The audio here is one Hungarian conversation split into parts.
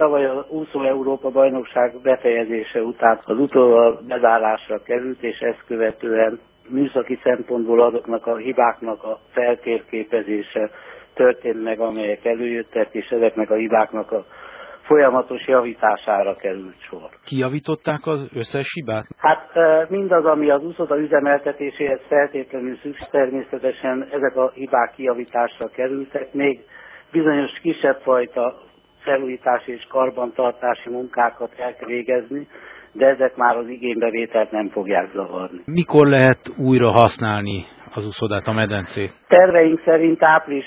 tavaly a úszó Európa bajnokság befejezése után az utolsó bezárásra került, és ezt követően műszaki szempontból azoknak a hibáknak a feltérképezése történt meg, amelyek előjöttek, és ezeknek a hibáknak a folyamatos javítására került sor. Kijavították az összes hibát? Hát mindaz, ami az úszoda üzemeltetéséhez feltétlenül szükség, természetesen ezek a hibák kijavításra kerültek, még bizonyos kisebb fajta felújítási és karbantartási munkákat el kell végezni, de ezek már az igénybevételt nem fogják zavarni. Mikor lehet újra használni az úszodát, a medencét? Terveink szerint április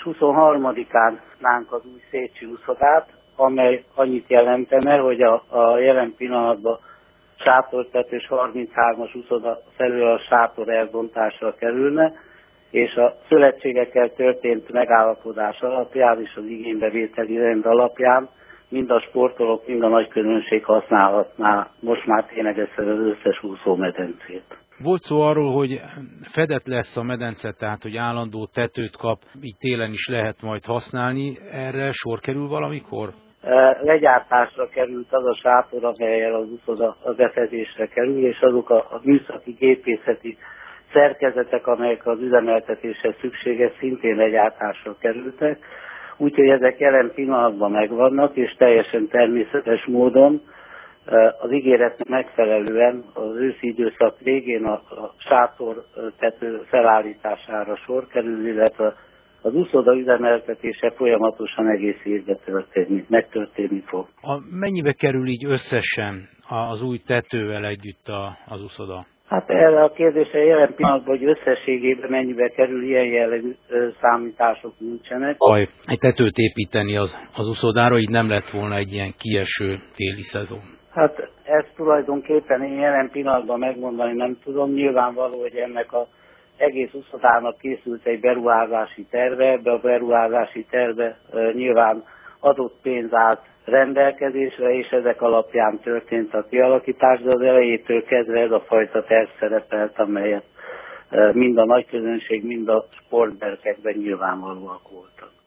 23-án nánk az új Szécsi úszodát, amely annyit jelentene, hogy a jelen pillanatban sátortetős 33-as úszoda felől a sátor elbontásra kerülne, és a szövetségekkel történt megállapodás alapján és az igénybevételi rend alapján mind a sportolók, mind a nagyközönség használhatná most már ténylegesen az összes úszómedencét. Volt szó arról, hogy fedett lesz a medence, tehát hogy állandó tetőt kap, így télen is lehet majd használni. Erre sor kerül valamikor? Legyártásra került az a sátor, amellyel az úszoda a befedésre kerül, és azok a műszaki gépészeti szerkezetek, amelyek az üzemeltetéshez szükséges, szintén legyártásra kerültek. Úgyhogy ezek jelen pillanatban megvannak, és teljesen természetes módon az ígéretnek megfelelően az őszi időszak végén a sátortető felállítására sor kerül, illetve az úszoda üzemeltetése folyamatosan egész évben megtörténni fog. Mennyibe kerül így összesen az új tetővel együtt az úszoda? Hát erre a kérdésre jelen pillanatban, hogy összességében mennyibe kerül, ilyen jellegű számítások nincsenek. Egy tetőt építeni az úszodára, így nem lett volna egy ilyen kieső téli szezon. Hát ezt tulajdonképpen én jelen pillanatban megmondani nem tudom. Nyilvánvaló, hogy ennek az egész úszodának készült egy beruházási terve, ebbe a beruházási terve nyilván adott pénz állt rendelkezésre, és ezek alapján történt a kialakítás, de az elejétől kezdve ez a fajta terv szerepelt, amelyet mind a nagyközönség, mind a sportberkekben nyilvánvalóak voltak.